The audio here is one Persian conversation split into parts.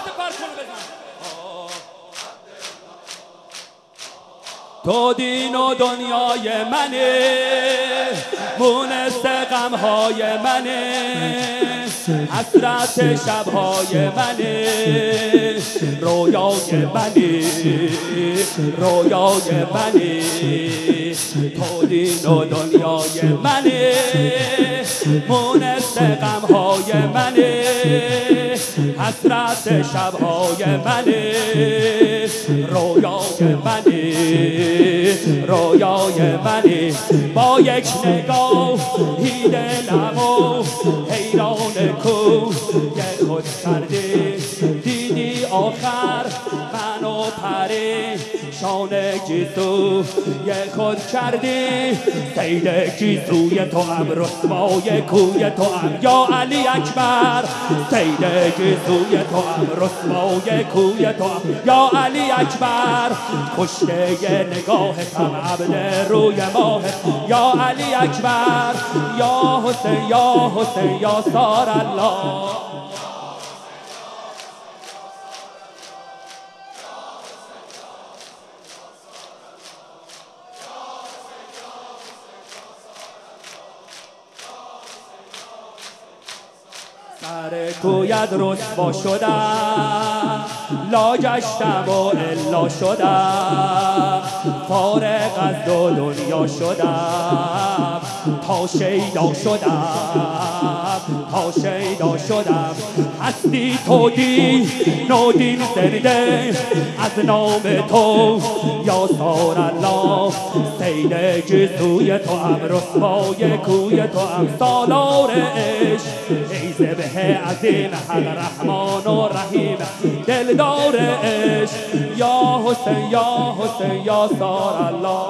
تو دین و دنیای منه، مونس غمهای منه، حسرت شبهای منه، رویای منه، رویای منه. تو دین و دنیای منه، مونس غمهای منه، حسرت شبهای منه، رویای منه، رویای منه. با یک نگاه دلم و حیران کوی خود کرده، دیدی آخر منو پریشان گیسوی خود کردی. سید گیسوی تو هم، رسوای کوی تو هم یا علی اکبر. سید گیسوی تو هم، رسوای کوی تو هم یا علی اکبر. کشته نگاهتم عبد روی ماه یا علی اکبر. یا حسین یا حسین یا سار الله. سر کویت رسوا شدم، لا گشتم و الا شدم، فارغ از دو دنیا شدم، تا شیدا شدم، تا شیدا شدم. هستی تو دین و دین زنده، از نام تو یا سار الله. سید گیسوی تو هم، رسوای کوی تو هم، سالار عشق ای ذبح عظیم، حق رحمان و رحیم، دلدار عشق یا حسین یا حسین یا سار الله.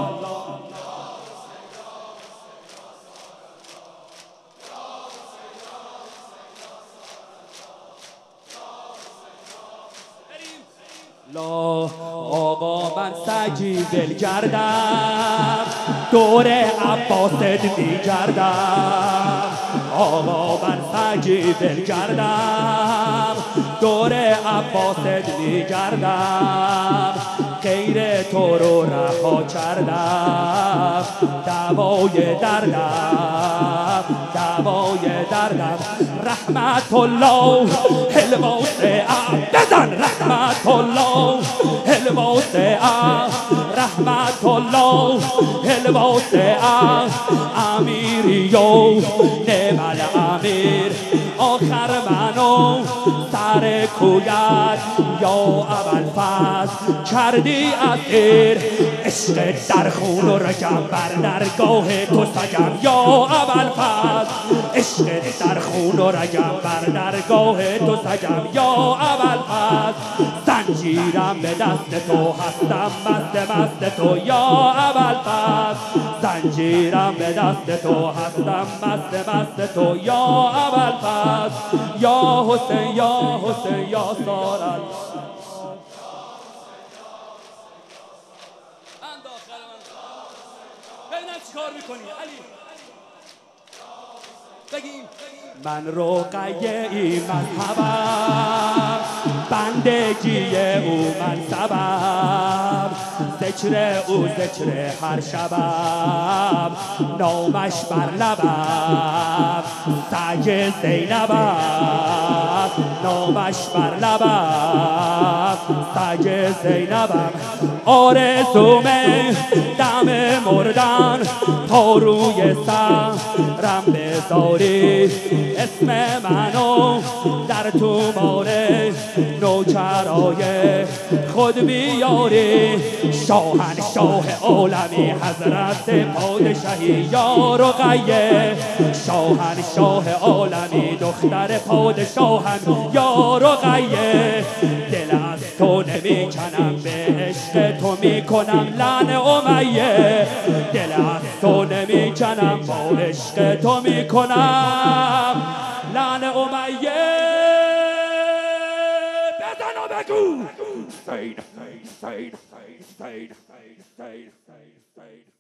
لا آقا من سجی دل کردم، دور عباست میگردم. آقا من سجی دل کردم، دور عباست میگردم. غیر تو رو رها کردم، دوای دردم، دوای دردم. رحمت الله الواسعه، بزن رحمت الله الواسعه، رحمت الله الواسعه. امیری و نعم الامیر، آخر منو سر کویت یا ابوالفضل کردی اسیر. عشق در خون و رگم، بر درگاه تو سگم یا ابوالفضل. عشق در خون و رگم، بر درگاه تو سگم یا ابوالفضل. زنجیرم به دست تو، هستم مست مست تو یا ابوالفضل. زنجیرم به دست تو، هستم مست مست تو یا ابوالفضل. یا حسین یا حسین یا سار الله. ببینم چیکار میکنی علی. بگیم من رقیه ای مذهبم، بندگی او منصبم، ذکر او ذکر هر شبم، نامش بر لبم، سگ زینبم، نامش بر لبم، سگ زینبم. آرزومه دم مردن، تا روی سرم بذاری، اسم منو در تومار نوکرای خود بیاری. شاهنشاه عالمی حضرت پادشاهی یا رقیه، شاهنشاه عالمی دختر پادشاهم یا رقیه. دل از تو نمی کنم، به عشق تو می کنم لعن امیه. دل از تو نمی کنم، با عشق تو می کنم لعن امیه. بزن و بگو سید سید سید سید سید سید سید